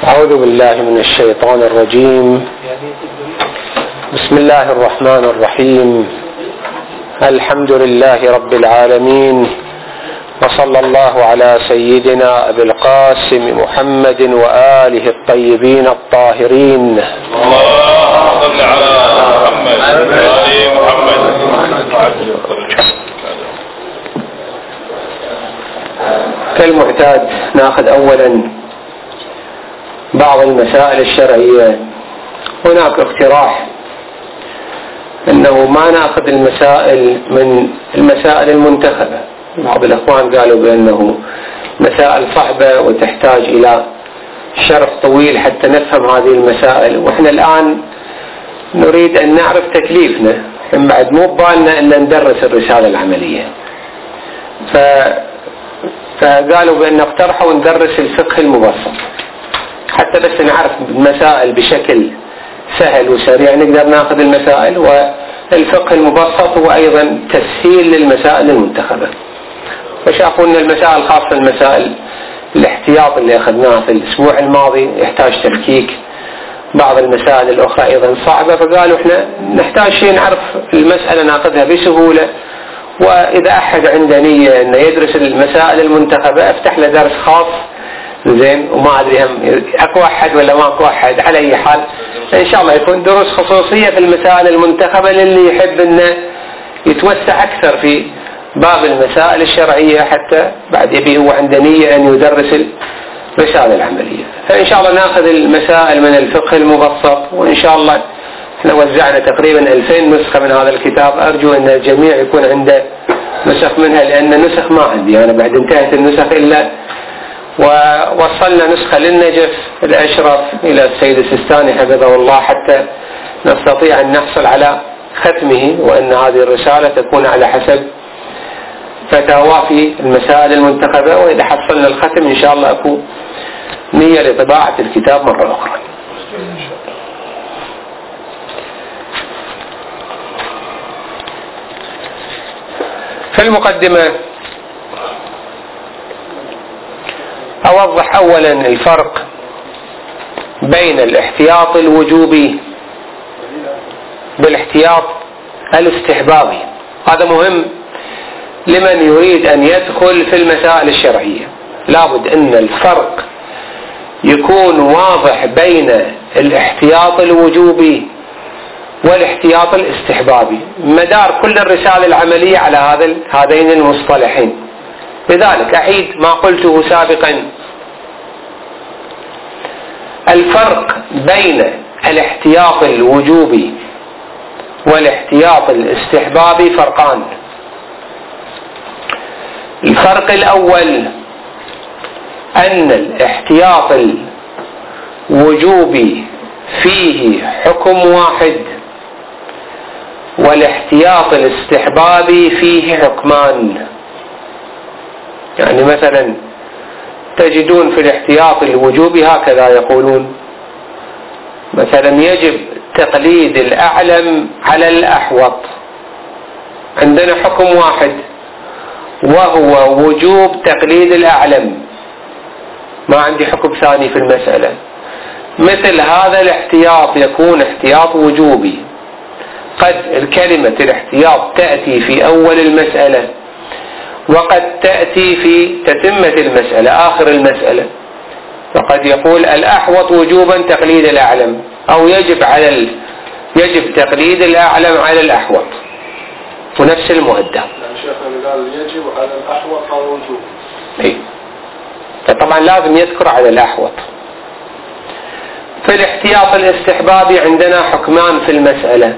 أعوذ بالله من الشيطان الرجيم. بسم الله الرحمن الرحيم. الحمد لله رب العالمين، وصلى الله على سيدنا أبي القاسم محمد وآله الطيبين الطاهرين. اللهم صل على محمد وآل محمد. كالمعتاد نأخذ أولا بعض المسائل الشرعية. هناك اقتراح أنه ما نأخذ المسائل من المسائل المنتخبة. بعض الأخوان قالوا بأنه مسائل صعبة وتحتاج إلى شرح طويل حتى نفهم هذه المسائل، وإحنا الآن نريد أن نعرف تكليفنا، بعد مو ببالنا أن ندرس الرسالة العملية. فقالوا بأن اقترحوا ندرس الفقه المبسط حتى بس نعرف المسائل بشكل سهل وسريع، نقدر ناخذ المسائل. والفقه المبسط هو أيضا تسهيل للمسائل المنتخبة. فشافوا أن المسائل خاصة المسائل الاحتياط اللي أخذناها في الأسبوع الماضي يحتاج تفكيك، بعض المسائل الأخرى أيضا صعبة، فقالوا إحنا نحتاج شيء نعرف المسألة ناخذها بسهولة. وإذا أحد عنده نية أنه يدرس المسائل المنتخبة افتح له درس خاص، زين، وما أدري هم أكو أحد ولا ما أكو أحد، على أي حال إن شاء الله يكون دروس خصوصية في المسائل المنتخبة للي يحب أنه يتوسع أكثر في باب المسائل الشرعية، حتى بعد يبي هو عنده نية أن يدرس الرسالة العملية. فإن شاء الله ناخذ المسائل من الفقه المبسط، وإن شاء الله احنا وزعنا تقريبا 2000 نسخة من هذا الكتاب. أرجو أن الجميع يكون عنده نسخ منها، لأن النسخ ما عندي أنا، بعد انتهت النسخ إلا ووصلنا نسخة للنجف الأشرف إلى السيد السيستاني حفظه الله حتى نستطيع أن نحصل على ختمه، وأن هذه الرسالة تكون على حسب فتاوى في المسائل المنتخبة. وإذا حصلنا الختم إن شاء الله أكون نية لطباعة الكتاب مرة أخرى. في المقدمة أوضح أولا الفرق بين الاحتياط الوجوبي بالاحتياط الاستحبابي. هذا مهم لمن يريد أن يدخل في المسائل الشرعية. لابد أن الفرق يكون واضح بين الاحتياط الوجوبي والاحتياط الاستحبابي. مدار كل الرسالة العملية على هذين المصطلحين. لذلك أعيد ما قلته سابقا، الفرق بين الاحتياط الوجوبي والاحتياط الاستحبابي فرقان. الفرق الأول أن الاحتياط الوجوبي فيه حكم واحد، والاحتياط الاستحبابي فيه حكمان. يعني مثلا تجدون في الاحتياط الوجوبي هكذا يقولون: مثلا يجب تقليد الأعلم على الأحوط. عندنا حكم واحد وهو وجوب تقليد الأعلم، ما عندي حكم ثاني في المسألة. مثل هذا الاحتياط يكون احتياط وجوبي. قد كلمة الاحتياط تأتي في أول المسألة، وقد تأتي في تتمة المسألة آخر المسألة. فقد يقول الأحوط وجوبا تقليد الأعلم، أو يجب تقليد الأعلم على الأحوط، ونفس المؤدى. شيخنا قال يجب على الأحوط أو وجوب. إيه، فطبعا لازم يذكر على الأحوط. في الاحتياط الاستحبابي عندنا حكمان في المسألة،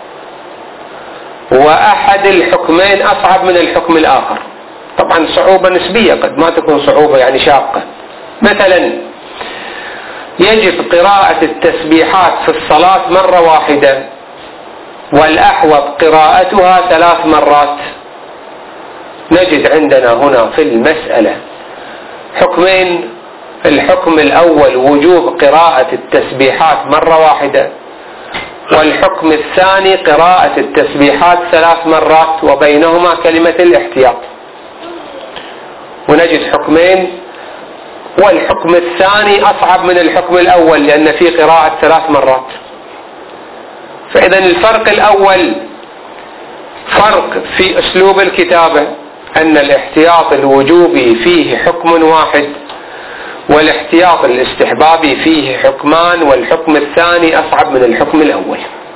وأحد الحكمين أصعب من الحكم الآخر. طبعا صعوبة نسبية، قد ما تكون صعوبة يعني شاقة. مثلا يجب قراءة التسبيحات في الصلاة مرة واحدة، والأحوط قراءتها 3 مرات. نجد عندنا هنا في المسألة حكمين. الحكم الأول وجوب قراءة التسبيحات مرة واحدة، والحكم الثاني قراءة التسبيحات 3 مرات، وبينهما كلمة الاحتياط. ونجد حكمين والحكم الثاني أصعب من الحكم الأول لأن فيه قراءة 3 مرات. فإذا الفرق الأول فرق في أسلوب الكتابة، أن الاحتياط الوجوبي فيه حكم واحد والاحتياط الاستحبابي فيه حكمان، والحكم الثاني أصعب من الحكم الأول.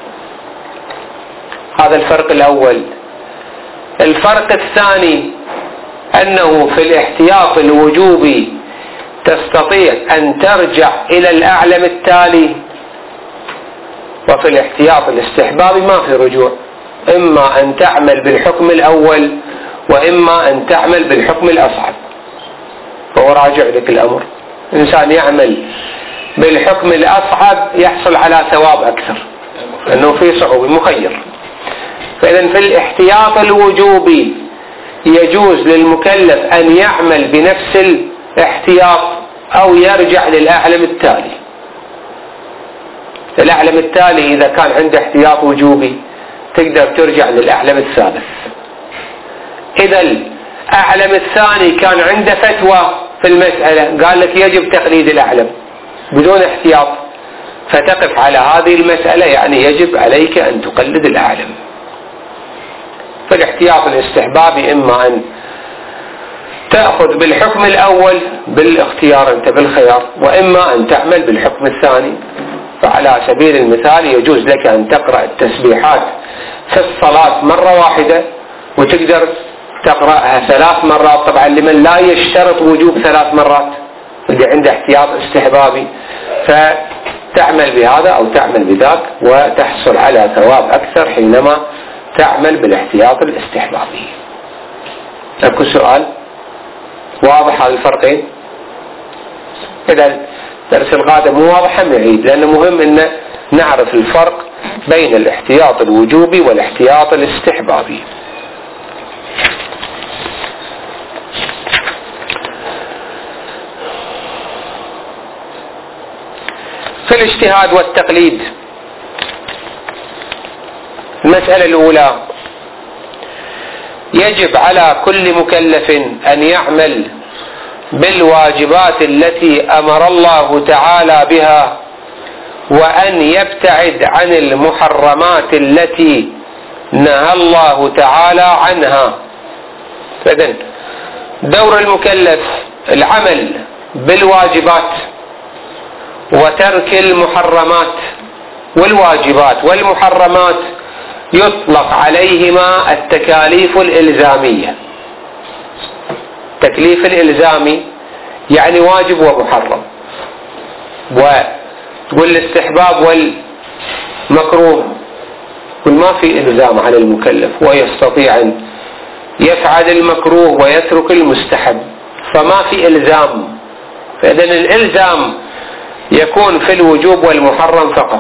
هذا الفرق الأول. الفرق الثاني أنه في الاحتياط الوجوبي تستطيع أن ترجع إلى الأعلم التالي، وفي الاحتياط الاستحبابي ما في رجوع، إما أن تعمل بالحكم الأول وإما أن تعمل بالحكم الأصعب. فهو راجع لك الأمر، إنسان يعمل بالحكم الأصعب يحصل على ثواب أكثر لأنه في صعوبة مخير. فإذا في الاحتياط الوجوبي يجوز للمكلف أن يعمل بنفس الاحتياط أو يرجع للأعلم التالي. الأعلم التالي إذا كان عنده احتياط وجوبي تقدر ترجع للأعلم الثالث. إذا الأعلم الثاني كان عنده فتوى في المسألة قال لك يجب تقليد الأعلم بدون احتياط، فتقف على هذه المسألة يعني يجب عليك أن تقلد الأعلم. فالاحتياط الاستحبابي إما أن تأخذ بالحكم الأول بالاختيار أنت بالخيار، وإما أن تعمل بالحكم الثاني. فعلى سبيل المثال يجوز لك أن تقرأ التسبيحات في الصلاة مرة واحدة وتقدر تقرأها 3 مرات، طبعا لمن لا يشترط وجوب 3 مرات اللي عنده احتياط استحبابي، فتعمل بهذا أو تعمل بذاك وتحصل على ثواب أكثر حينما تعمل بالاحتياط الاستحبابي. أكو سؤال واضح هذا الفرقين؟ إذا درس القادم مو واضح نعيد، لأنه مهم أن نعرف الفرق بين الاحتياط الوجوبي والاحتياط الاستحبابي. في الاجتهاد والتقليد، المسألة الأولى يجب على كل مكلف أن يعمل بالواجبات التي أمر الله تعالى بها وأن يبتعد عن المحرمات التي نهى الله تعالى عنها. فإذن دور المكلف العمل بالواجبات وترك المحرمات، والواجبات والمحرمات يطلق عليهما التكاليف الإلزامية. التكليف الإلزامي يعني واجب ومحرم، وتقول الاستحباب والمكروه وما في إلزام على المكلف، ويستطيع أن يفعل المكروه ويترك المستحب، فما في إلزام. فإذن الإلزام يكون في الوجوب والمحرم فقط.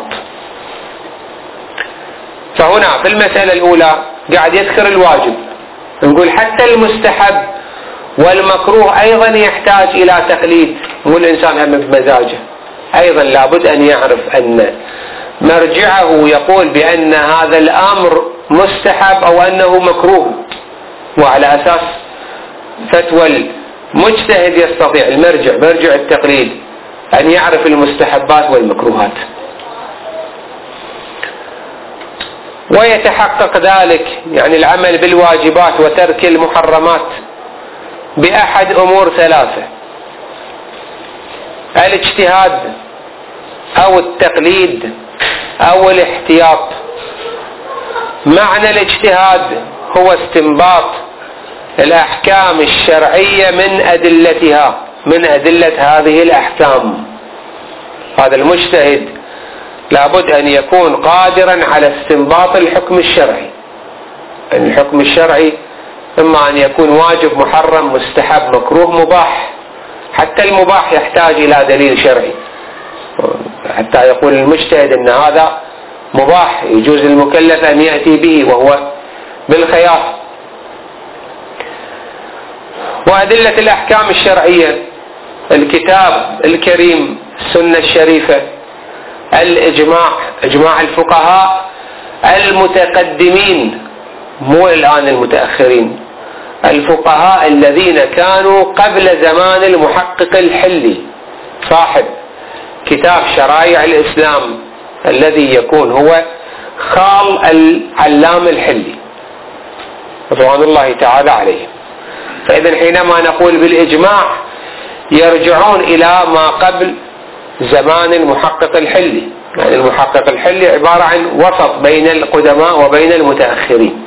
فهنا في المسألة الأولى قاعد يذكر الواجب، نقول حتى المستحب والمكروه أيضا يحتاج إلى تقليد، مو الإنسان هم بمزاجه، أيضا لابد أن يعرف أن مرجعه يقول بأن هذا الأمر مستحب أو أنه مكروه، وعلى أساس فتوى المجتهد يستطيع مرجع التقليد أن يعرف المستحبات والمكروهات. ويتحقق ذلك يعني العمل بالواجبات وترك المحرمات بأحد أمور 3: الاجتهاد أو التقليد أو الاحتياط. معنى الاجتهاد هو استنباط الأحكام الشرعية من أدلتها، من أدلة هذه الأحكام. هذا المجتهد لابد أن يكون قادرا على استنباط الحكم الشرعي. الحكم الشرعي إما أن يكون واجب، محرم، مستحب، مكروه، مباح. حتى المباح يحتاج إلى دليل شرعي حتى يقول المجتهد أن هذا مباح يجوز المكلف أن يأتي به وهو بالخيار. وأدلة الأحكام الشرعية: الكتاب الكريم، السنة الشريفة، الإجماع، إجماع الفقهاء المتقدمين مو الآن المتأخرين، الفقهاء الذين كانوا قبل زمان المحقق الحلي صاحب كتاب شرائع الإسلام الذي يكون هو خال العلام الحلي رضوان الله تعالى عليه. فإذا حينما نقول بالإجماع يرجعون إلى ما قبل زمان المحقق الحلي، يعني المحقق الحلي عبارة عن وسط بين القدماء وبين المتأخرين.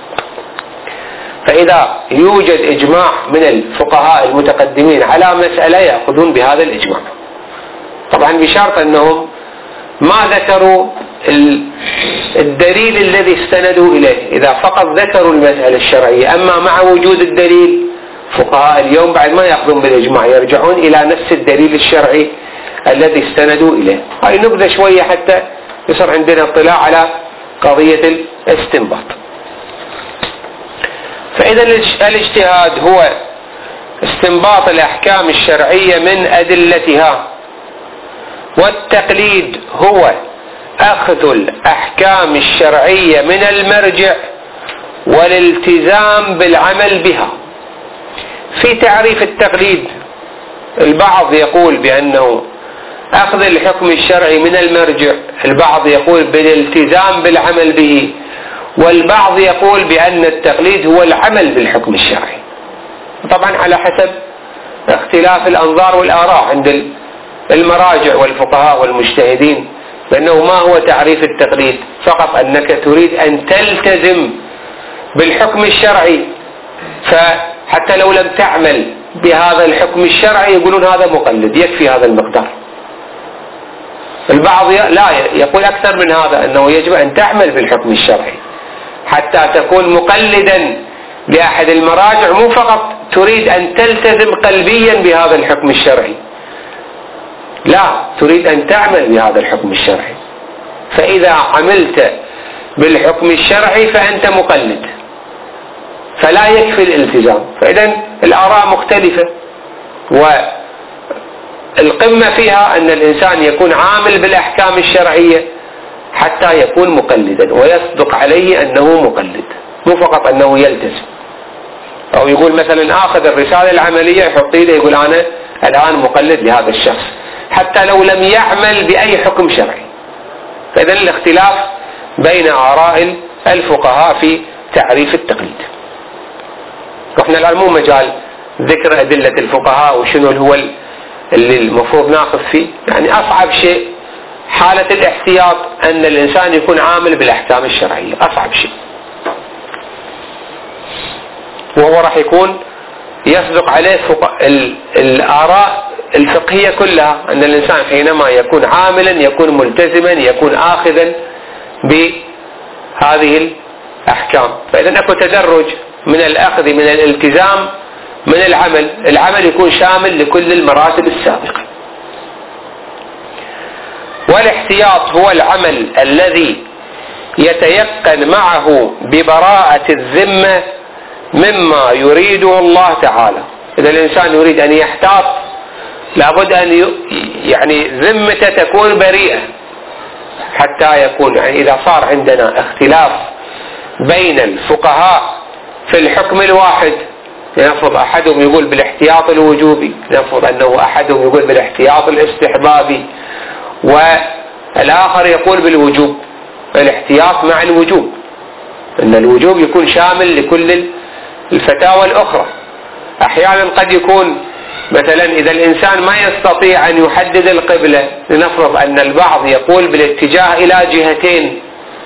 فإذا يوجد إجماع من الفقهاء المتقدمين على مسألة يأخذون بهذا الإجماع، طبعا بشرط أنهم ما ذكروا الدليل الذي استندوا إليه. إذا فقط ذكروا المسألة الشرعية، أما مع وجود الدليل فقهاء اليوم بعد ما يأخذون بالإجماع، يرجعون إلى نفس الدليل الشرعي الذي استندوا إليه. هاي نبذة شوية حتى يصير عندنا اطلاع على قضية الاستنباط. فإذا الاجتهاد هو استنباط الأحكام الشرعية من أدلتها، والتقليد هو أخذ الأحكام الشرعية من المرجع والالتزام بالعمل بها. في تعريف التقليد البعض يقول بأنه أخذ الحكم الشرعي من المرجع، البعض يقول بالالتزام بالعمل به، والبعض يقول بأن التقليد هو العمل بالحكم الشرعي. طبعا على حسب اختلاف الأنظار والآراء عند المراجع والفقهاء والمجتهدين، لأنه ما هو تعريف التقليد؟ فقط أنك تريد أن تلتزم بالحكم الشرعي، فحتى لو لم تعمل بهذا الحكم الشرعي يقولون هذا مقلد، يكفي هذا المقدار. البعض لا يقول أكثر من هذا، أنه يجب أن تعمل بالحكم الشرعي حتى تكون مقلدا لأحد المراجع، مو فقط تريد أن تلتزم قلبيا بهذا الحكم الشرعي، لا، تريد أن تعمل بهذا الحكم الشرعي. فإذا عملت بالحكم الشرعي فأنت مقلد، فلا يكفي الالتزام. فإذا الآراء مختلفة، والقمة فيها أن الإنسان يكون عامل بالأحكام الشرعية حتى يكون مقلدا ويصدق عليه أنه مقلد، مو فقط أنه يلتزم. أو يقول مثلا آخذ الرسالة العملية يحط إيده يقول أنا الآن مقلد لهذا الشخص، حتى لو لم يعمل بأي حكم شرعي. فإذا الاختلاف بين آراء الفقهاء في تعريف التقليد. وإحنا الآن مو مجال ذكر أدلة الفقهاء وشنو هو اللي المفروض ناخذ فيه، يعني أصعب شيء حالة الاحتياط أن الإنسان يكون عامل بالأحكام الشرعية، أصعب شيء، وهو راح يكون يصدق عليه الآراء الفقهية كلها، أن الإنسان حينما يكون عاملا يكون ملتزما يكون آخذا بهذه الأحكام. فإذا أكو تدرج من الأخذ من الالتزام من العمل يكون شامل لكل المراتب السابقة. والاحتياط هو العمل الذي يتيقن معه ببراءة الذمة مما يريده الله تعالى. إذا الإنسان يريد أن يحتاط لابد أن يعني ذمته تكون بريئة حتى يكون، يعني إذا صار عندنا اختلاف بين الفقهاء في الحكم الواحد، لنفرض أحدهم يقول بالاحتياط الوجوبي، لنفرض أنه أحدهم يقول بالاحتياط الاستحبابي، والآخر يقول بالوجوب، الاحتياط مع الوجوب، أن الوجوب يكون شامل لكل الفتاوى الأخرى. أحيانا قد يكون مثلا إذا الإنسان ما يستطيع أن يحدد القبلة، لنفرض أن البعض يقول بالاتجاه إلى جهتين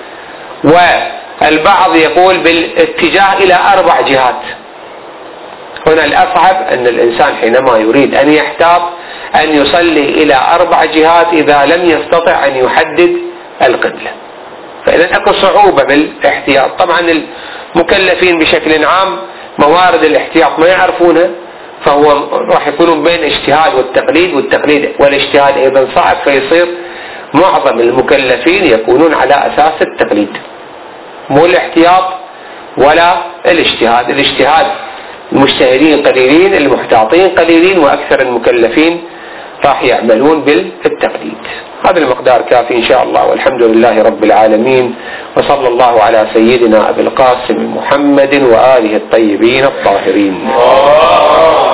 والبعض يقول بالاتجاه إلى 4 جهات. هنا الأصعب أن الإنسان حينما يريد أن يحتاط أن يصلي إلى 4 جهات إذا لم يستطع أن يحدد القبلة. فإذا أكو صعوبة بالاحتياط. طبعا المكلفين بشكل عام موارد الاحتياط ما يعرفونها، فهو راح يكونون بين اجتهاد والتقليد والاجتهاد أيضا صعب، فيصير معظم المكلفين يكونون على أساس التقليد، مو الاحتياط ولا الاجتهاد. الاجتهاد المجتهدين قليلين، المحتاطين قليلين، وأكثر المكلفين راح يعملون بالتقليد. هذا المقدار كافي إن شاء الله، والحمد لله رب العالمين، وصلى الله على سيدنا أبي القاسم محمد وآله الطيبين الطاهرين.